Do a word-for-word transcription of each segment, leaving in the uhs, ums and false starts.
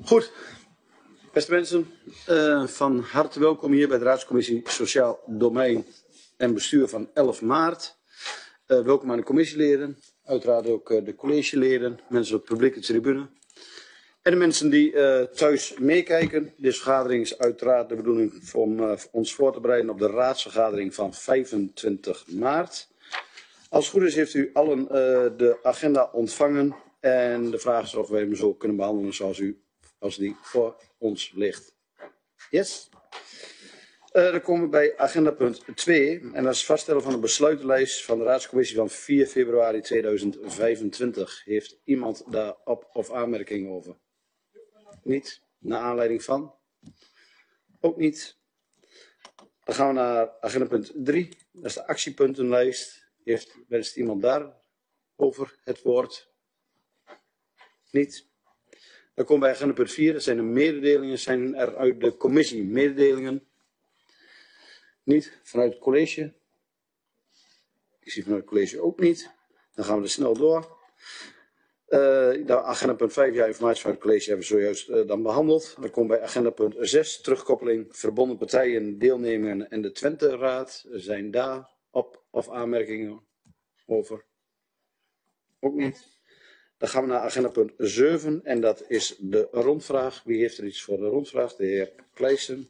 Goed, beste mensen, uh, van harte welkom hier bij de Raadscommissie Sociaal Domein en Bestuur van elf maart. Uh, welkom aan de commissieleden, uiteraard ook uh, de collegeleden, mensen op de publieke tribune. En de mensen die uh, thuis meekijken. Deze vergadering is uiteraard de bedoeling om uh, ons voor te bereiden op de raadsvergadering van vijfentwintig maart. Als het goed is heeft u allen uh, de agenda ontvangen. En de vraag is of wij hem zo kunnen behandelen zoals, u, als die voor ons ligt. Yes. Uh, dan komen we bij agenda punt twee. En dat is vaststellen van de besluitenlijst van de raadscommissie van vier februari tweeduizend vijfentwintig. Heeft iemand daar op of aanmerkingen over? Niet. Naar aanleiding van? Ook niet. Dan gaan we naar agenda punt drie. Dat is de actiepuntenlijst. Heeft wenst iemand daar over het woord? Niet. Dan komen we bij agenda punt vier. Dat zijn de mededelingen. Zijn er uit de commissie mededelingen? Niet. Vanuit het college? Ik zie vanuit het college ook niet. Dan gaan we er snel door. Uh, de agenda punt vijf, ja, informatie van het college hebben we zojuist uh, dan behandeld. Dan komen we bij agenda punt zes, terugkoppeling, verbonden partijen, deelnemingen en de Twente-raad. Zijn daar op of aanmerkingen over? Ook niet. Dan gaan we naar agenda punt zeven en dat is de rondvraag. Wie heeft er iets voor de rondvraag? De heer Kleijsen.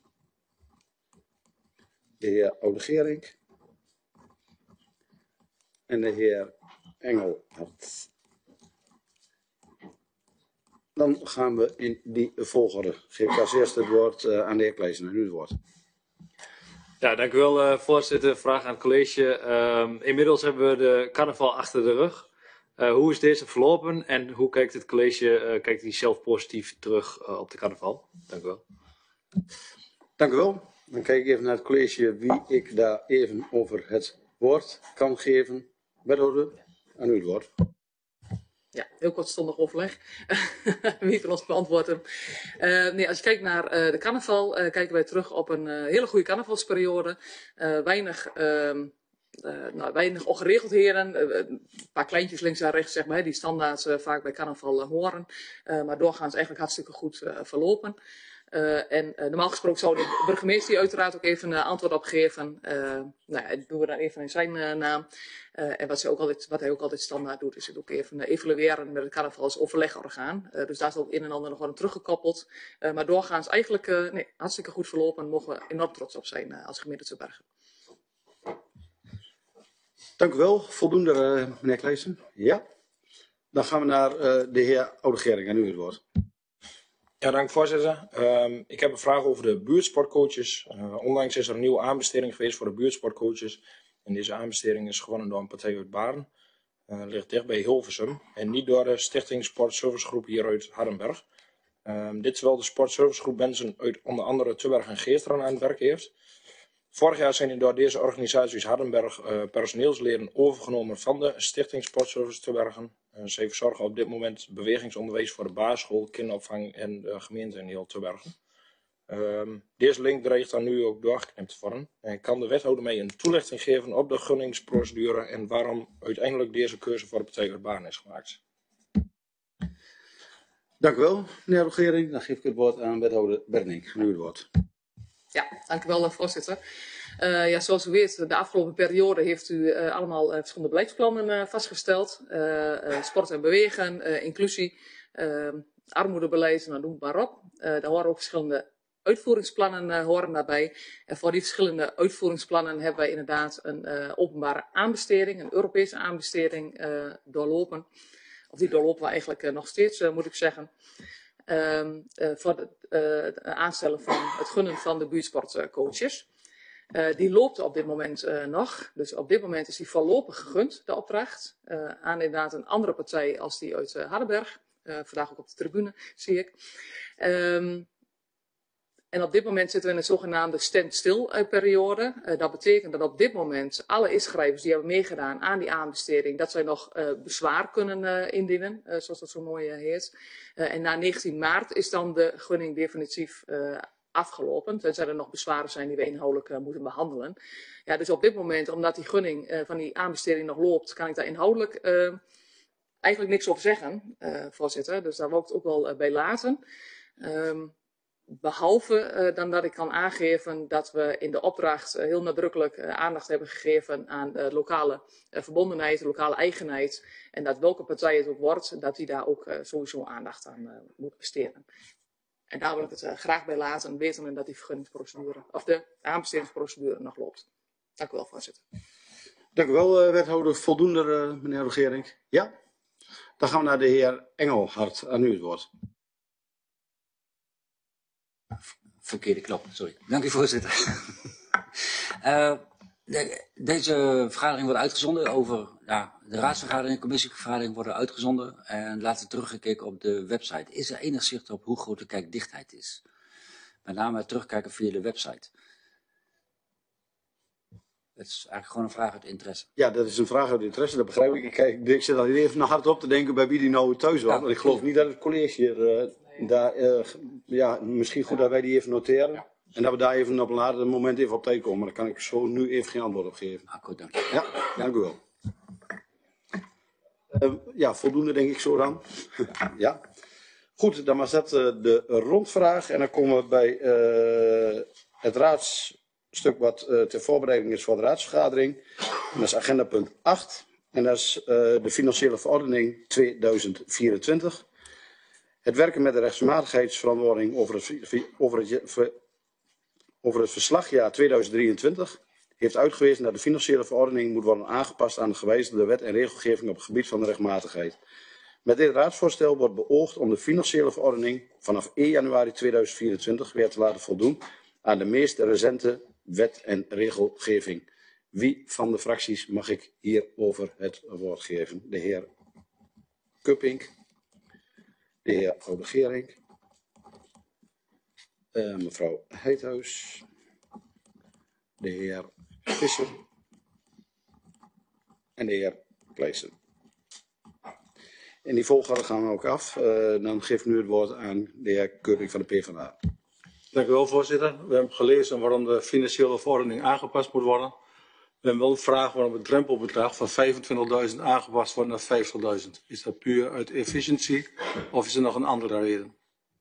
De heer Oude-Gerink. En de heer Engelhard. Dan gaan we in die volgorde. Geef ik als eerste het woord uh, aan de heer Kleijsen. En u het woord. Ja, dank u wel, uh, voorzitter. Vraag aan het college. Uh, inmiddels hebben we de carnaval achter de rug. Uh, hoe is deze verlopen en hoe kijkt het college, uh, kijkt hij zelf positief terug uh, op de carnaval? Dank u wel. Dank u wel. Dan kijk ik even naar het college wie ik daar even over het woord kan geven. Wethouder, aan u het woord. Ja, heel kortstondig overleg. Wie van ons beantwoordt hem. Uh, nee, als je kijkt naar uh, de carnaval, uh, kijken wij terug op een uh, hele goede carnavalsperiode. Uh, weinig, uh, uh, nou, weinig ongeregeldheden. Uh, een paar kleintjes links en rechts, zeg maar, die standaard uh, vaak bij carnaval uh, horen. Uh, maar doorgaans eigenlijk hartstikke goed uh, verlopen. Uh, en uh, normaal gesproken zou de burgemeester hier uiteraard ook even uh, antwoord op geven. Uh, nou ja, dat doen we dan even in zijn uh, naam. Uh, en wat, ook altijd, wat hij ook altijd standaard doet, is het ook even uh, evalueren met het carnavalsoverlegorgaan. Uh, dus daar is ook een en ander nog worden teruggekoppeld. Uh, maar doorgaans eigenlijk uh, nee, hartstikke goed verlopen. En mogen we enorm trots op zijn uh, als gemeente Te Bergen. Dank u wel. Voldoende, uh, meneer Kleijsen. Ja. Dan gaan we naar uh, de heer Oude-Gerink. En u het woord. Ja, dank voorzitter. Um, ik heb een vraag over de buurtsportcoaches. Uh, onlangs is er een nieuwe aanbesteding geweest voor de buurtsportcoaches. En deze aanbesteding is gewonnen door een partij uit Baarn. Uh, ligt dicht bij Hilversum. En niet door de Stichting Sportservicegroep hier uit Hardenberg. Um, dit terwijl de Sportservicegroep mensen uit onder andere Tubberg en Geesteren aan het werk heeft. Vorig jaar zijn er door deze organisaties Hardenberg uh, personeelsleden overgenomen van de Stichting Sportservice Tubbergen. Uh, zij verzorgen op dit moment bewegingsonderwijs voor de basisschool, kinderopvang en de gemeente in heel Tubbergen. Um, deze link dreigt dan nu ook doorgeknipt te worden. En kan de wethouder mij een toelichting geven op de gunningsprocedure en waarom uiteindelijk deze keuze voor de partij uit Baarn is gemaakt? Dank u wel, meneer Oude-Gerink. Dan geef ik het woord aan wethouder Berning. Nu het woord. Ja, dank u wel, voorzitter. Uh, ja, zoals u weet, de afgelopen periode heeft u uh, allemaal uh, verschillende beleidsplannen uh, vastgesteld. Uh, uh, sport en bewegen, uh, inclusie, uh, armoedebeleid, nou, noem het maar op. Uh, daar horen ook verschillende uitvoeringsplannen uh, horen daarbij. En voor die verschillende uitvoeringsplannen hebben wij inderdaad een uh, openbare aanbesteding, een Europese aanbesteding uh, doorlopen. Of die doorlopen we eigenlijk uh, nog steeds, uh, moet ik zeggen. Um, uh, voor het uh, aanstellen van het gunnen van de buurtsportcoaches. Uh, die loopt op dit moment uh, nog. Dus op dit moment is die voorlopig gegund, de opdracht. Uh, aan inderdaad een andere partij als die uit uh, Hardenberg. Uh, vandaag ook op de tribune, zie ik. Um, en op dit moment zitten we in een zogenaamde stand-still periode. Uh, dat betekent dat op dit moment alle inschrijvers die hebben meegedaan aan die aanbesteding, dat zij nog uh, bezwaar kunnen uh, indienen, uh, zoals dat zo mooi uh, heet. Uh, en na negentien maart is dan de gunning definitief uh, afgelopen. Tenzij er nog bezwaren zijn die we inhoudelijk uh, moeten behandelen. Ja, dus op dit moment, omdat die gunning uh, van die aanbesteding nog loopt, kan ik daar inhoudelijk uh, eigenlijk niks over zeggen, uh, voorzitter. Dus daar wil ik het ook wel uh, bij laten. Um, behalve uh, dan dat ik kan aangeven dat we in de opdracht uh, heel nadrukkelijk uh, aandacht hebben gegeven aan uh, lokale uh, verbondenheid, lokale eigenheid. En dat welke partij het ook wordt, dat die daar ook uh, sowieso aandacht aan uh, moet besteden. En daar wil ik het uh, graag bij laten, weten dat die vergunningsprocedure, of de aanbestedingsprocedure nog loopt. Dank u wel, voorzitter. Dank u wel, uh, wethouder. Voldoende, uh, meneer Regering. Ja? Dan gaan we naar de heer Engelhard. Aan u het woord. Verkeerde knop, sorry. Dank u, voorzitter. uh, de, deze vergadering wordt uitgezonden over, ja, de raadsvergadering en commissievergadering worden uitgezonden en laten teruggekeken op de website. Is er enig zicht op hoe groot de kijkdichtheid is? Met name terugkijken via de website. Het is eigenlijk gewoon een vraag uit interesse. Ja, dat is een vraag uit interesse, dat begrijp ik. Ik, kijk, ik zit al even naar hard op te denken bij wie die nou thuis was. Ja, want ik geloof niet dat het college hier, uh, daar, uh, ja, misschien goed dat wij die even noteren. Ja. En dat we daar even op een later moment even op tegenkomen. Maar daar kan ik zo nu even geen antwoord op geven. Ah, goed, dank u. Ja, dank u wel. Uh, ja, voldoende denk ik zo dan. Ja. Goed, dan was dat uh, de rondvraag. En dan komen we bij uh, het raadsstuk wat uh, ter voorbereiding is voor de raadsvergadering. En dat is agenda punt acht. En dat is uh, de financiële verordening tweeduizend vierentwintig. Het werken met de rechtsmatigheidsverantwoording over het, over het, over het verslagjaar tweeduizend drieëntwintig heeft uitgewezen dat de financiële verordening moet worden aangepast aan de gewijzigde wet en regelgeving op het gebied van de rechtmatigheid. Met dit raadsvoorstel wordt beoogd om de financiële verordening vanaf één januari tweeduizend vierentwintig weer te laten voldoen aan de meest recente wet en regelgeving. Wie van de fracties mag ik hierover het woord geven? De heer Kuppink, de heer Oudegering, uh, mevrouw Heithuis, de heer Visser en de heer Kleijsen. In die volgorde gaan we ook af. Uh, dan geef ik nu het woord aan de heer Kuppink van de PvdA. Dank u wel, voorzitter. We hebben gelezen waarom de financiële verordening aangepast moet worden. We hebben wel een vraag waarom het drempelbedrag van vijfentwintigduizend aangepast wordt naar vijftigduizend. Is dat puur uit efficiëntie of is er nog een andere reden?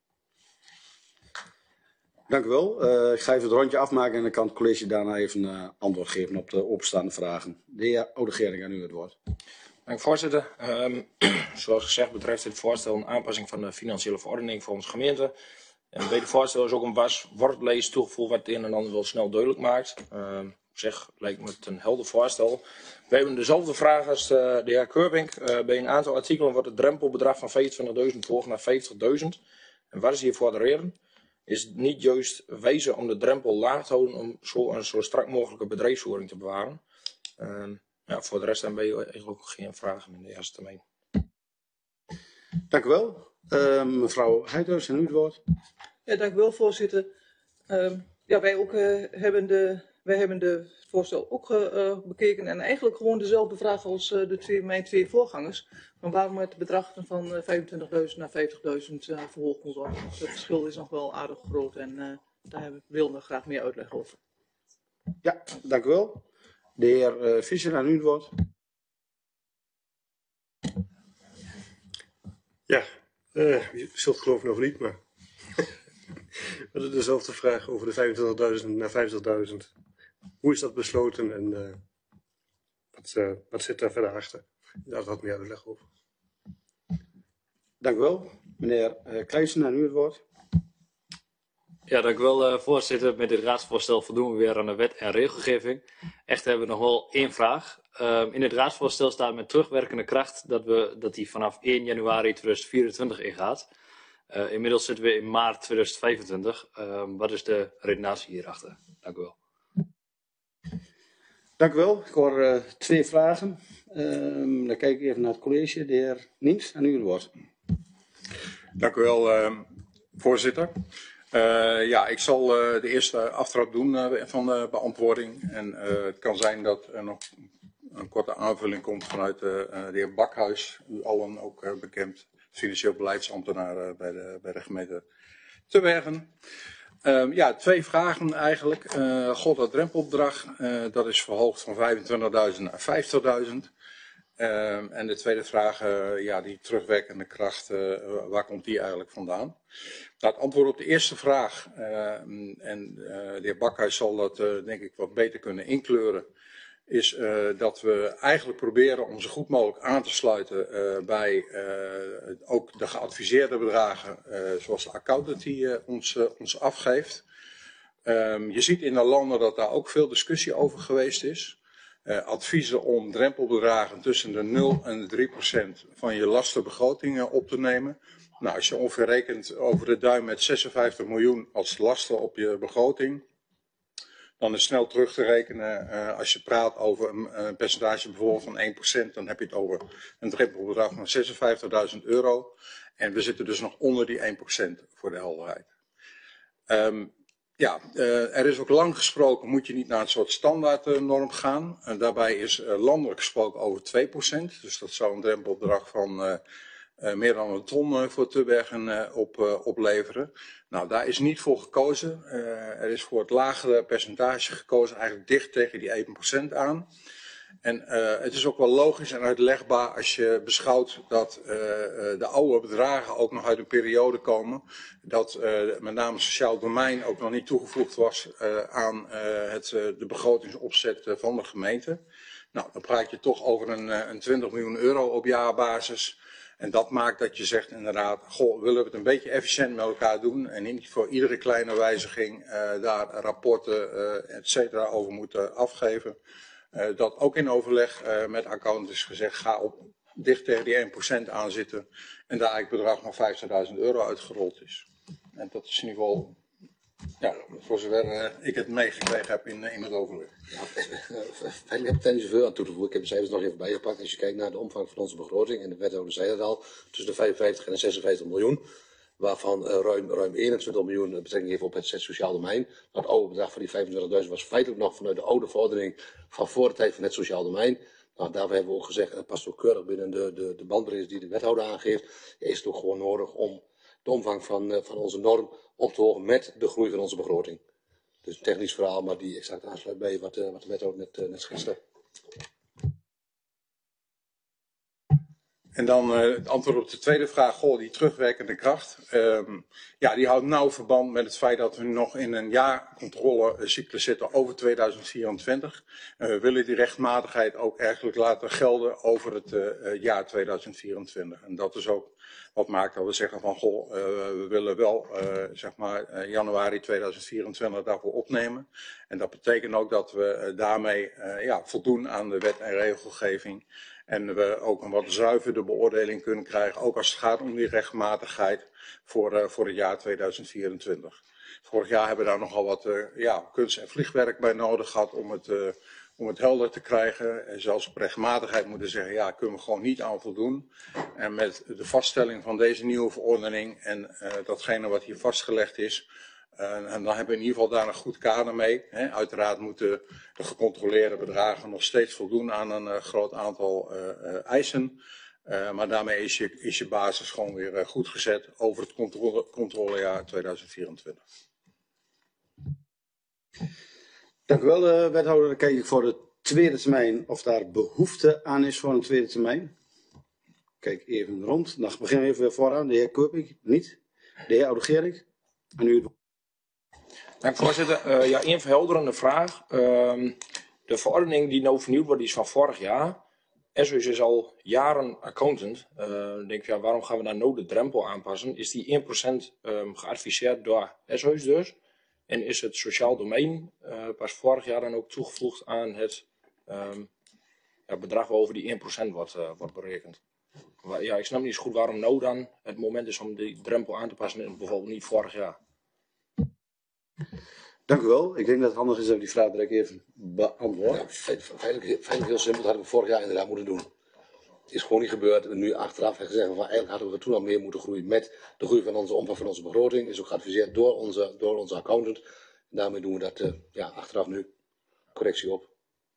Dank u wel. Uh, ik ga even het rondje afmaken en dan kan het college daarna even uh, antwoord geven op de opstaande vragen. De heer Oudegering, aan u het woord. Dank voorzitter. Um, zoals gezegd betreft dit voorstel een aanpassing van de financiële verordening voor onze gemeente. En bij het voorstel is ook een was woordlijst toegevoegd wat het een en ander wel snel duidelijk maakt. Um, op zich lijkt me het een helder voorstel. We hebben dezelfde vraag als uh, de heer Kuppink. Uh, bij een aantal artikelen wordt het drempelbedrag van vijfentwintigduizend verhoogd naar vijftigduizend. En wat is hiervoor de reden? Is het niet juist wijzen om de drempel laag te houden om zo een zo strak mogelijke bedrijfsvoering te bewaren? Um, ja, voor de rest hebben wij eigenlijk ook geen vragen in de eerste termijn. Dank u wel. Uh, mevrouw Heithuis, aan u het woord. Ja, dank u wel, voorzitter. Uh, ja, wij, ook, uh, hebben de, wij hebben de voorstel ook uh, bekeken en eigenlijk gewoon dezelfde vraag als uh, de twee, mijn twee voorgangers. Maar waarom het bedrag van uh, vijfentwintigduizend naar vijftigduizend uh, verhoogd moet worden. Dus het verschil is nog wel aardig groot en uh, daar willen we graag meer uitleg over. Ja, dank u wel. De heer uh, Visser, aan u het woord. Ja, uh, je zult het geloof ik nog niet, maar we hadden dezelfde vraag over de vijfentwintigduizend naar vijftigduizend. Hoe is dat besloten en uh, wat, uh, wat zit daar verder achter? Daar had meer uitleg over. Dank u wel. Meneer uh, Kleijsen, aan u het woord. Ja, dank u wel, uh, voorzitter. Met dit raadsvoorstel voldoen we weer aan de wet en regelgeving. Echter hebben we nog wel één vraag. Uh, in het raadsvoorstel staat met terugwerkende kracht dat, we, dat die vanaf één januari tweeduizend vierentwintig ingaat. Uh, inmiddels zitten we in maart tweeduizend vijfentwintig. Uh, wat is de redenatie hierachter? Dank u wel. Dank u wel. Ik hoor uh, twee vragen. Uh, dan kijk ik even naar het college. De heer Niens, aan u het woord. Dank u wel, uh, voorzitter. Uh, ja, ik zal uh, de eerste aftrap doen uh, van de beantwoording. En uh, het kan zijn dat er nog een korte aanvulling komt vanuit uh, de heer Bakhuis. U allen ook uh, bekend, financieel beleidsambtenaar uh, bij, de, bij de gemeente Terbergen. Uh, ja, twee vragen eigenlijk. Uh, God, dat drempelbedrag, uh, dat is verhoogd van vijfentwintigduizend naar vijftigduizend. Um, en de tweede vraag, uh, ja, die terugwerkende kracht, uh, waar komt die eigenlijk vandaan? Nou, het antwoord op de eerste vraag, uh, en uh, de heer Bakhuis zal dat uh, denk ik wat beter kunnen inkleuren, is uh, dat we eigenlijk proberen om zo goed mogelijk aan te sluiten uh, bij uh, ook de geadviseerde bedragen, uh, zoals de accountant die uh, ons, uh, ons afgeeft. Um, je ziet in de landen dat daar ook veel discussie over geweest is. Uh, adviezen om drempelbedragen tussen de nul en de drie procent van je lastenbegrotingen op te nemen. Nou, als je ongeveer rekent over de duim met zesenvijftig miljoen als lasten op je begroting, dan is snel terug te rekenen, uh, als je praat over een, een percentage bijvoorbeeld van één procent, dan heb je het over een drempelbedrag van zesenvijftigduizend euro. En we zitten dus nog onder die één procent voor de helderheid. Um, Ja, uh, er is ook lang gesproken, moet je niet naar een soort standaardnorm uh, gaan. En daarbij is uh, landelijk gesproken over twee procent. Dus dat zou een drempelbedrag van uh, uh, meer dan een ton uh, voor Tubbergen uh, op, uh, opleveren. Nou, daar is niet voor gekozen. Uh, er is voor het lagere percentage gekozen, eigenlijk dicht tegen die één procent aan. En uh, het is ook wel logisch en uitlegbaar als je beschouwt dat uh, de oude bedragen ook nog uit een periode komen. Dat uh, met name sociaal domein ook nog niet toegevoegd was uh, aan uh, het, uh, de begrotingsopzet uh, van de gemeente. Nou, dan praat je toch over een, uh, een twintig miljoen euro op jaarbasis. En dat maakt dat je zegt inderdaad, goh, willen we het een beetje efficiënt met elkaar doen. En niet voor iedere kleine wijziging uh, daar rapporten uh, et cetera over moeten afgeven. Uh, dat ook in overleg uh, met accountant is gezegd, ga op dicht tegen die één procent aanzitten en daar eigenlijk bedrag van vijftigduizend euro uitgerold is. En dat is in ieder geval, ja, voor zover uh, ik het meegekregen heb in, in het overleg. Ja, ik heb er niet zoveel aan toe te voegen. Ik heb de cijfers nog even bijgepakt. Als je kijkt naar de omvang van onze begroting, en de wethouder zei het al, tussen de vijfenvijftig en de zesenvijftig miljoen. Waarvan uh, ruim, ruim eenentwintig miljoen betrekking heeft op het sociaal domein. Het oude bedrag van die vijfentwintigduizend was feitelijk nog vanuit de oude vordering van voor de tijd van het sociaal domein. Nou, daarvoor hebben we ook gezegd, en dat past ook keurig binnen de, de, de bandbreedte die de wethouder aangeeft, is het ook gewoon nodig om de omvang van, uh, van onze norm op te hogen met de groei van onze begroting. Dus een technisch verhaal, maar die exact aansluit bij wat, uh, wat de wethouder net, uh, net schetste. En dan uh, het antwoord op de tweede vraag, goh, die terugwerkende kracht. Um, ja, die houdt nauw verband met het feit dat we nog in een jaarcontrolecyclus zitten over tweeduizend vierentwintig. En we willen die rechtmatigheid ook eigenlijk laten gelden over het uh, jaar tweeduizend vierentwintig. En dat is ook wat maakt dat we zeggen van, goh, uh, we willen wel, uh, zeg maar, uh, januari tweeduizend vierentwintig daarvoor opnemen. En dat betekent ook dat we uh, daarmee uh, ja, voldoen aan de wet en regelgeving. En we ook een wat zuiverder beoordeling kunnen krijgen, ook als het gaat om die rechtmatigheid voor, uh, voor het jaar tweeduizend vierentwintig. Vorig jaar hebben we daar nogal wat uh, ja, kunst- en vliegwerk bij nodig gehad om het, uh, om het helder te krijgen. En zelfs op rechtmatigheid moeten zeggen, ja, kunnen we gewoon niet aan voldoen. En met de vaststelling van deze nieuwe verordening en uh, datgene wat hier vastgelegd is, Uh, en dan hebben we in ieder geval daar een goed kader mee. Hè. Uiteraard moeten de gecontroleerde bedragen nog steeds voldoen aan een uh, groot aantal uh, uh, eisen. Uh, maar daarmee is je, is je basis gewoon weer uh, goed gezet over het controle, controlejaar tweeduizend vierentwintig. Dank u wel, uh, wethouder. Dan kijk ik voor de tweede termijn of daar behoefte aan is voor een tweede termijn. Kijk even rond. Dan beginnen we even weer vooraan. De heer Keurpink, niet. De heer Oude-Gerink. En u het woord. Dank voorzitter. Uh, ja, een verhelderende vraag. Uh, de verordening die nou vernieuwd wordt, die is van vorig jaar. S O S is al jaren accountant. Uh, denk ik, ja, waarom gaan we daar nou de drempel aanpassen? Is die één procent um, geadviseerd door S O S dus? En is het sociaal domein uh, pas vorig jaar dan ook toegevoegd aan het um, ja, bedrag waarover die één procent wordt, uh, wordt berekend? Ja, ik snap niet zo goed waarom nou dan het moment is om die drempel aan te passen en bijvoorbeeld niet vorig jaar. Dank u wel. Ik denk dat het handig is dat we die vraag direct even beantwoorden. Ja, feitelijk, feitelijk heel simpel, dat hadden we vorig jaar inderdaad moeten doen. Het is gewoon niet gebeurd. En nu achteraf hebben we gezegd, van, eigenlijk hadden we toen al meer moeten groeien met de groei van onze omvang van onze begroting. Is ook geadviseerd door onze, door onze accountant. En daarmee doen we dat uh, ja, achteraf nu. Correctie op.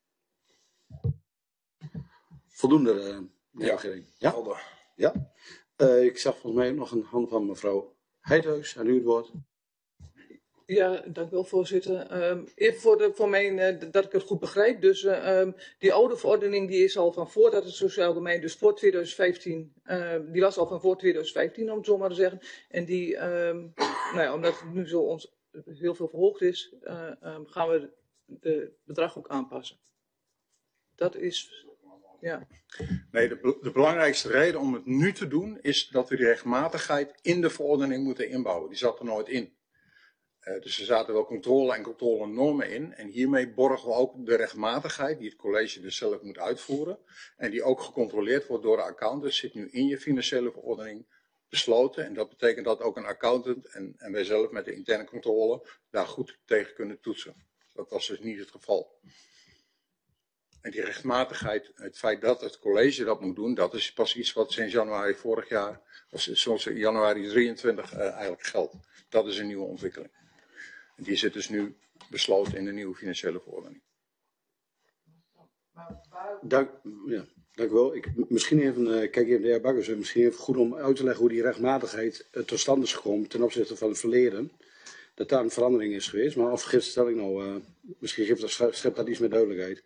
Voldoende, uh, ja. Ja? Ja. Uh, ik zag volgens mij nog een hand van mevrouw Heidhuis. Aan u het woord. Ja, dank u wel, voorzitter. Um, even voor, de, voor mij, uh, dat ik het goed begrijp. Dus uh, um, die oude verordening die is al van voordat het sociaal domein, dus voor twintig vijftien, uh, die was al van voor twintig vijftien, om het zo maar te zeggen. En die, um, nou ja, omdat het nu zo ons heel veel verhoogd is, uh, um, gaan we het bedrag ook aanpassen. Dat is, ja. Nee, de, de belangrijkste reden om het nu te doen is dat we die rechtmatigheid in de verordening moeten inbouwen. Die zat er nooit in. Uh, dus er zaten wel controle en controlenormen in. En hiermee borgen we ook de rechtmatigheid, die het college dus zelf moet uitvoeren. En die ook gecontroleerd wordt door de accountant. Zit nu in je financiële verordening besloten. En dat betekent dat ook een accountant en, en wij zelf met de interne controle daar goed tegen kunnen toetsen. Dat was dus niet het geval. En die rechtmatigheid, het feit dat het college dat moet doen, dat is pas iets wat sinds januari vorig jaar, of sinds januari drieëntwintig uh, eigenlijk geldt. Dat is een nieuwe ontwikkeling. En die zit dus nu besloten in de nieuwe financiële verordening. Dank, ja, dank u wel. Ik, misschien even, uh, kijk even de heer Bakkers, misschien even goed om uit te leggen hoe die rechtmatigheid uh, tot stand is gekomen ten opzichte van het verleden. Dat daar een verandering is geweest, maar of geeft de stelling nou, uh, misschien geeft dat, schept dat iets meer duidelijkheid.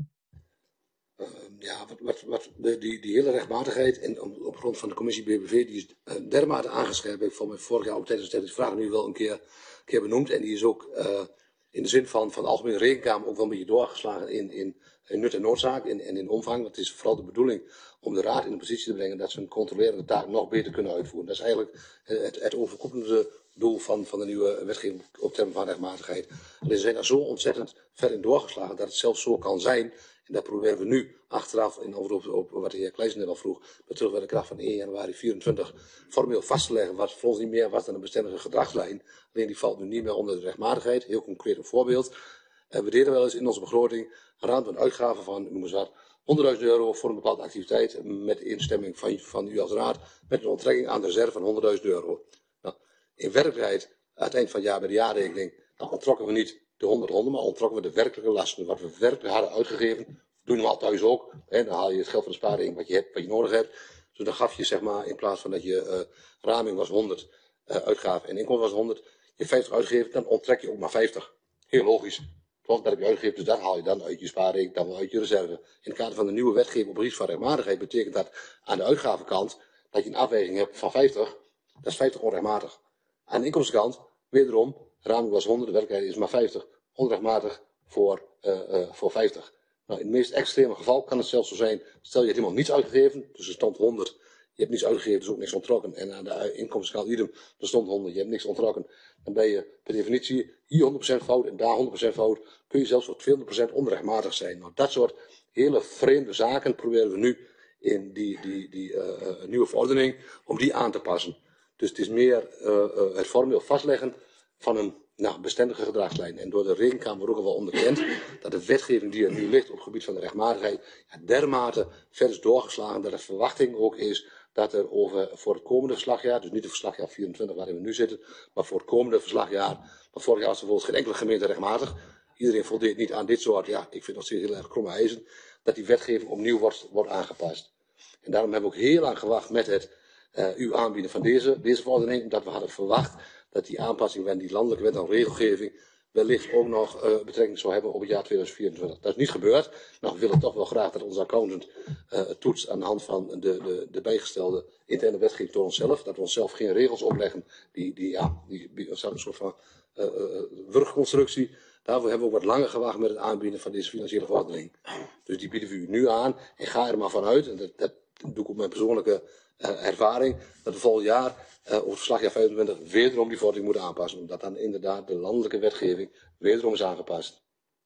Uh, ja, wat, wat, wat de, die, die hele rechtmatigheid en op, op grond van de commissie B B V, die is uh, dermate aangescherpt. Ik vond me vorig jaar ook tijdens de vraag nu wel een keer, een keer benoemd. En die is ook uh, in de zin van, van de Algemene Rekenkamer ook wel een beetje doorgeslagen in, in, in nut en noodzaak en, en in omvang. Want het is vooral de bedoeling om de Raad in de positie te brengen dat ze een controlerende taak nog beter kunnen uitvoeren. Dat is eigenlijk het, het overkoepelende doel van, van de nieuwe wetgeving op termen van rechtmatigheid. En ze zijn daar zo ontzettend ver in doorgeslagen dat het zelfs zo kan zijn. En dat proberen we nu achteraf, in overop op wat de heer Kleijsen net al vroeg, met terug bij de kracht van één januari vierentwintig, formeel vast te leggen, wat voor ons niet meer was dan een bestendige gedragslijn. Alleen die valt nu niet meer onder de rechtmatigheid. Heel concreet een voorbeeld. Uh, we deden wel eens in onze begroting een raad van uitgaven van, noem eens wat, honderdduizend euro voor een bepaalde activiteit, met instemming van, van u als raad, met een onttrekking aan de reserve van honderdduizend euro. Nou, in werkelijkheid, aan het eind van het jaar bij de jaarrekening, dan onttrokken we niet de honderd honden, maar ontrokken we de werkelijke lasten. Wat we werkelijk hadden uitgegeven, doen we al thuis ook. Hè, dan haal je het geld van de spaarrekening wat je hebt, wat je nodig hebt. Dus dan gaf je, zeg maar, in plaats van dat je uh, raming was honderd, uh, uitgaven en inkomen was honderd, je vijftig uitgegeven, dan onttrek je ook maar vijftig. Heel logisch. Want dat heb je uitgegeven, dus dat haal je dan uit je spaarrekening, dan wel uit je reserve. In het kader van de nieuwe wetgeving op het gebied van rechtmatigheid betekent dat aan de uitgavenkant dat je een afwijking hebt van vijftig, dat is vijftig onrechtmatig. Aan de inkomstenkant, wederom, raming was honderd, de werkelijkheid is maar vijftig. Onrechtmatig voor, uh, uh, voor vijftig. Nou, in het meest extreme geval kan het zelfs zo zijn, stel je hebt helemaal niets uitgegeven, dus er stond honderd, je hebt niets uitgegeven, dus ook niks ontrokken. En aan de inkomstenkant idem, er stond honderd, je hebt niks ontrokken. Dan ben je per definitie hier honderd procent fout en daar honderd procent fout, kun je zelfs voor tweehonderd procent onrechtmatig zijn. Nou, dat soort hele vreemde zaken proberen we nu in die, die, die uh, nieuwe verordening, om die aan te passen. Dus het is meer uh, uh, het formeel vastleggen van een nou, bestendige gedragslijn. En door de Rekenkamer wordt ook al wel onderkend dat de wetgeving die er nu ligt op het gebied van de rechtmatigheid ja, dermate ver is doorgeslagen dat de verwachting ook is dat er over voor het komende verslagjaar, dus niet het verslagjaar vierentwintig waarin we nu zitten, maar voor het komende verslagjaar, want vorig jaar was er bijvoorbeeld geen enkele gemeente rechtmatig. Iedereen voldeed niet aan dit soort, ja, ik vind het nog steeds heel erg kromme eisen, dat die wetgeving opnieuw wordt, wordt aangepast. En daarom hebben we ook heel lang gewacht met het uh, u aanbieden van deze, deze verordening, omdat we hadden verwacht dat die aanpassing van die landelijke wet en regelgeving wellicht ook nog uh, betrekking zou hebben op het jaar tweeduizend vierentwintig. Dat is niet gebeurd. Nou, we willen toch wel graag dat onze accountant uh, toetst aan de hand van de, de, de bijgestelde interne wetgeving door onszelf. Dat we onszelf geen regels opleggen die, die ja, die, die een soort van uh, uh, wurgconstructie. Daarvoor hebben we ook wat langer gewacht met het aanbieden van deze financiële verordening. Dus die bieden we u nu aan en ga er maar vanuit, en dat, dat doe ik op mijn persoonlijke uh, ervaring, dat we volgend jaar Uh, over het verslagjaar vijfentwintig wederom die verordening moeten aanpassen. Omdat dan inderdaad de landelijke wetgeving wederom is aangepast.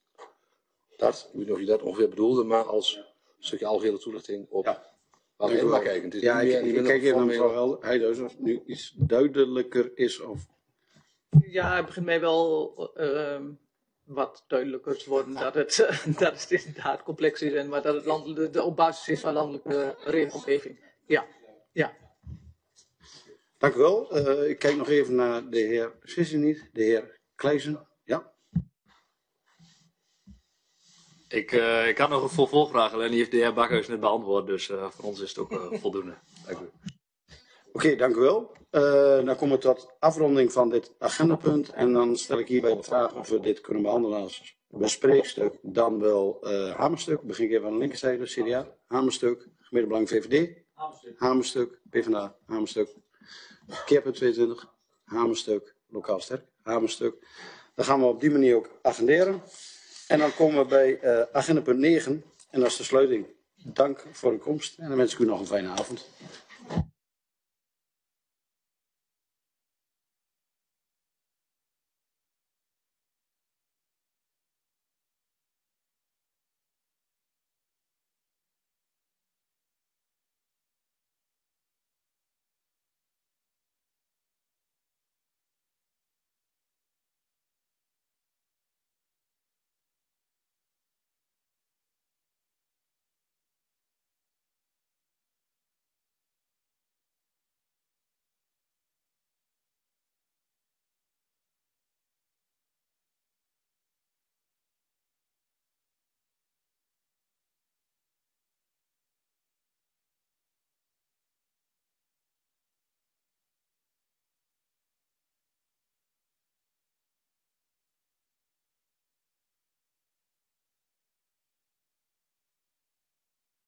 Dat, ik weet niet of je dat ongeveer bedoelde, maar als stukje algehele toelichting op ja. waar we even naar kijken. Het is ja, niet ik, meer, ik kijk even naar mevrouw Heijhuis of nu iets duidelijker is. Of... Ja, het begint mij wel uh, wat duidelijker te worden dat het, uh, dat het inderdaad complex is, en maar dat het land, de, de op basis is van landelijke regelgeving. Ja, ja. Dank u wel. Uh, ik kijk nog even naar de heer Sissenit, de heer Kleijsen. Ja. Ik, uh, ik had nog een vervolgvraag, alleen die heeft de heer Bakhuis net beantwoord, dus uh, voor ons is het ook uh, voldoende. Dank u. Oké, okay, dank u wel. Uh, dan komen we tot afronding van dit agendapunt. En dan stel ik hierbij de vraag of we dit kunnen behandelen als bespreekstuk. Dan wel uh, hamerstuk. Begin ik even aan de linkerzijde. C D A. Hamerstuk. Gemeentebelang V V D. Hamerstuk. Hamerstuk. PvdA. Hamerstuk. Keerpunt tweeëntwintig. Hamerstuk. Lokaal sterk. Hamerstuk. Dan gaan we op die manier ook agenderen. En dan komen we bij uh, agendapunt negen. En dat is de sluiting. Dank voor uw komst. En dan wens ik u nog een fijne avond.